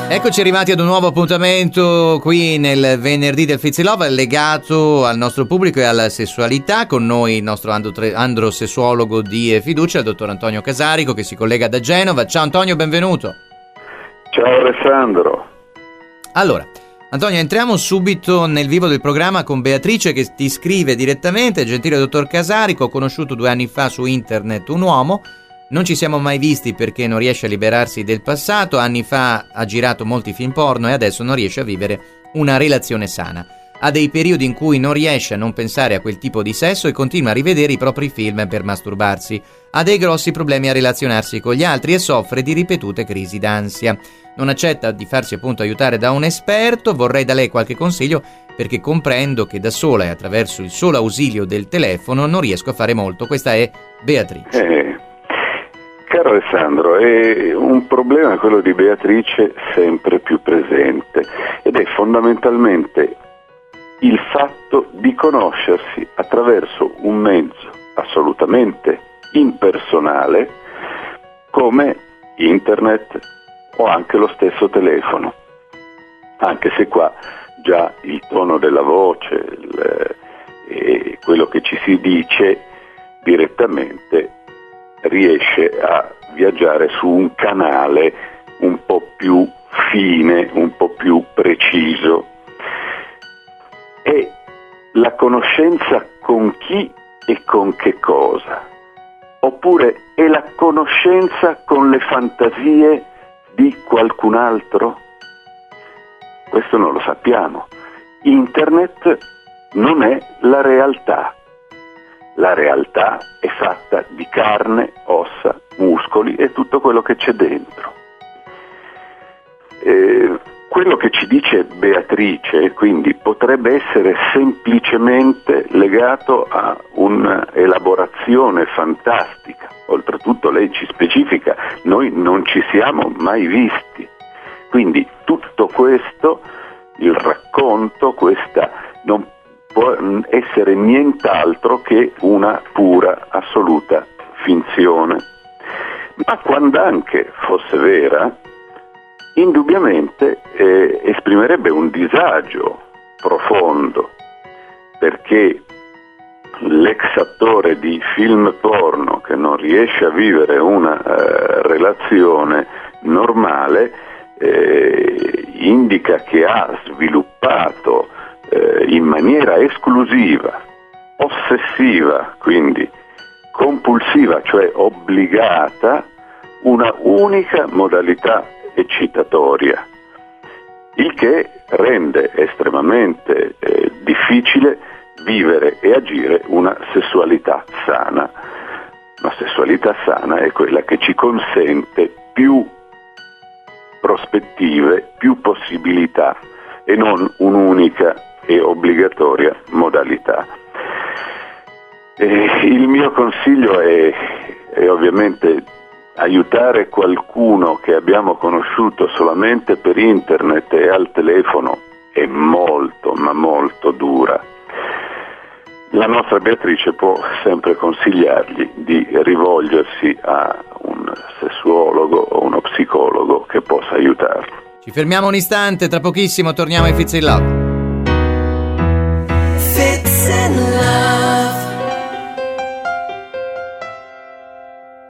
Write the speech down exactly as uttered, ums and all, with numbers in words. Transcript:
Eccoci arrivati ad un nuovo appuntamento qui nel venerdì del Fizzy Love legato al nostro pubblico e alla sessualità. Con noi il nostro andro- androsessuologo di fiducia, il dottor Antonio Casarico, che si collega da Genova. Ciao Antonio, benvenuto. Ciao Alessandro. Allora, Antonio, entriamo subito nel vivo del programma con Beatrice che ti scrive direttamente: gentile dottor Casarico, ho conosciuto due anni fa su internet un uomo. Non ci siamo mai visti perché non riesce a liberarsi del passato, anni fa ha girato molti film porno e adesso non riesce a vivere una relazione sana. Ha dei periodi in cui non riesce a non pensare a quel tipo di sesso e continua a rivedere i propri film per masturbarsi. Ha dei grossi problemi a relazionarsi con gli altri e soffre di ripetute crisi d'ansia. Non accetta di farsi appunto aiutare da un esperto, vorrei da lei qualche consiglio perché comprendo che da sola e attraverso il solo ausilio del telefono non riesco a fare molto. Questa è Beatrice. Eh. Caro Alessandro, è un problema quello di Beatrice sempre più presente ed è fondamentalmente il fatto di conoscersi attraverso un mezzo assolutamente impersonale come internet o anche lo stesso telefono, anche se qua già il tono della voce il, e quello che ci si dice direttamente riesce a viaggiare su un canale un po' più fine, un po' più preciso. È la conoscenza con chi e con che cosa, oppure è la conoscenza con le fantasie di qualcun altro? Questo non lo sappiamo. Internet non è la realtà. La realtà è fatta di carne, ossa, muscoli e tutto quello che c'è dentro. Eh, quello che ci dice Beatrice, quindi, potrebbe essere semplicemente legato a un'elaborazione fantastica. Oltretutto lei ci specifica, noi non ci siamo mai visti. Quindi tutto questo, il racconto, questa non può essere nient'altro che una pura, assoluta finzione. Ma quando anche fosse vera, indubbiamente eh, esprimerebbe un disagio profondo, perché l'ex attore di film porno che non riesce a vivere una eh, relazione normale eh, indica che ha sviluppato in maniera esclusiva, ossessiva, quindi compulsiva, cioè obbligata, una unica modalità eccitatoria, il che rende estremamente eh, difficile vivere e agire una sessualità sana. Una sessualità sana è quella che ci consente più prospettive, più possibilità e non un'unica e obbligatoria modalità. E il mio consiglio è, è ovviamente aiutare qualcuno che abbiamo conosciuto solamente per internet e al telefono è molto ma molto dura. La nostra Beatrice può sempre consigliargli di rivolgersi a un sessuologo o uno psicologo che possa aiutarlo. Ci fermiamo un istante, tra pochissimo torniamo ai Fizzy Love.